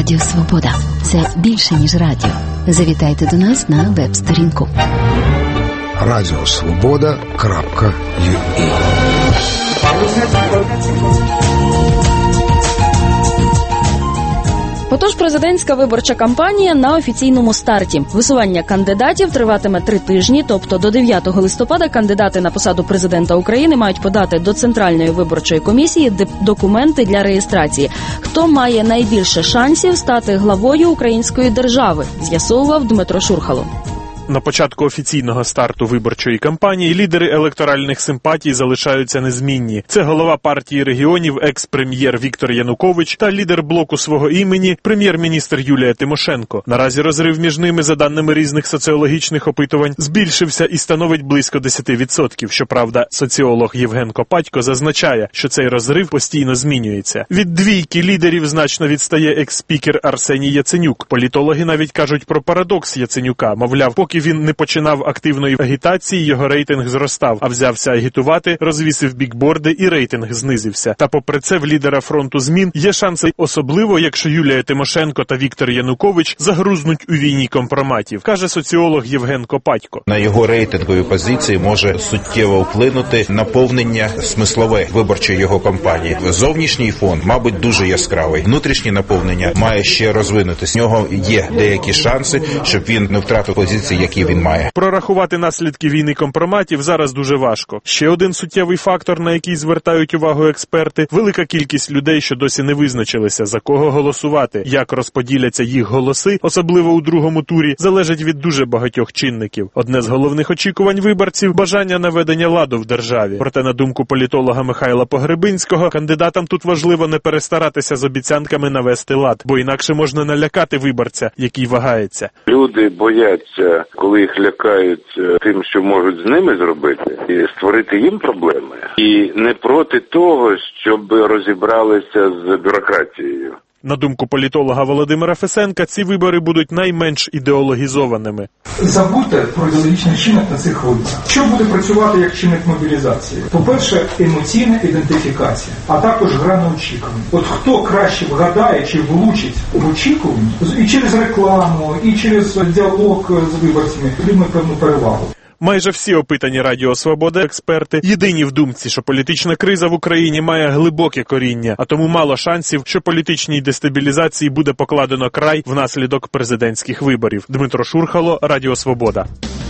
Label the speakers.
Speaker 1: Радіо Свобода. Це більше, ніж радіо. Завітайте до нас на веб-сторінку.
Speaker 2: Радіосвобода.ua.
Speaker 3: Отож, президентська виборча кампанія на офіційному старті. Висування кандидатів триватиме 3 тижні, тобто до 9 листопада кандидати на посаду президента України мають подати до Центральної виборчої комісії документи для реєстрації. Хто має найбільше шансів стати главою української держави, з'ясовував Дмитро Шурхало.
Speaker 4: На початку офіційного старту виборчої кампанії лідери електоральних симпатій залишаються незмінні. Це голова партії регіонів, екс-прем'єр Віктор Янукович та лідер блоку свого імені, прем'єр-міністр Юлія Тимошенко. Наразі розрив між ними, за даними різних соціологічних опитувань, збільшився і становить близько 10%. Щоправда, соціолог Євген Копатько зазначає, що цей розрив постійно змінюється. Від двійки лідерів значно відстає екс-спікер Арсеній Яценюк. Політологи навіть кажуть про парадокс Яценюка. Мовляв, поки він не починав активної агітації, його рейтинг зростав, а взявся агітувати, розвісив бікборди і рейтинг знизився. Та попри це в лідера фронту змін є шанси, особливо якщо Юлія Тимошенко та Віктор Янукович загрузнуть у війні компроматів, каже соціолог Євген Копатько.
Speaker 5: На його рейтингові позиції може суттєво вплинути наповнення смислове виборчої його кампанії. Зовнішній фон, мабуть, дуже яскравий. Внутрішнє наповнення має ще розвинутися. В нього є деякі шанси, щоб він не втратив позиції, які він має.
Speaker 4: Прорахувати наслідки війни компроматів зараз дуже важко. Ще один суттєвий фактор, на який звертають увагу експерти – велика кількість людей, що досі не визначилися, за кого голосувати. Як розподіляться їх голоси, особливо у другому турі, залежить від дуже багатьох чинників. Одне з головних очікувань виборців – бажання наведення ладу в державі. Проте, на думку політолога Михайла Погребинського, кандидатам тут важливо не перестаратися з обіцянками навести лад, бо інакше можна налякати виборця, який вагається.
Speaker 6: Люди бояться, коли їх лякають тим, що можуть з ними зробити, і створити їм проблеми. І не проти того, щоб розібралися з бюрократією.
Speaker 4: На думку політолога Володимира Фесенка, ці вибори будуть найменш ідеологізованими.
Speaker 7: Забудьте про ідеологічний чинник на цих виборах. Що буде працювати як чинник мобілізації? По-перше, емоційна ідентифікація, а також гра на очікування. От хто краще вгадає чи влучить в очікуванні, і через рекламу, і через діалог з виборцями, отримує певну перевагу.
Speaker 4: Майже всі опитані Радіо Свобода експерти єдині в думці, що політична криза в Україні має глибоке коріння, а тому мало шансів, що політичній дестабілізації буде покладено край внаслідок президентських виборів. Дмитро Шурхало, Радіо Свобода.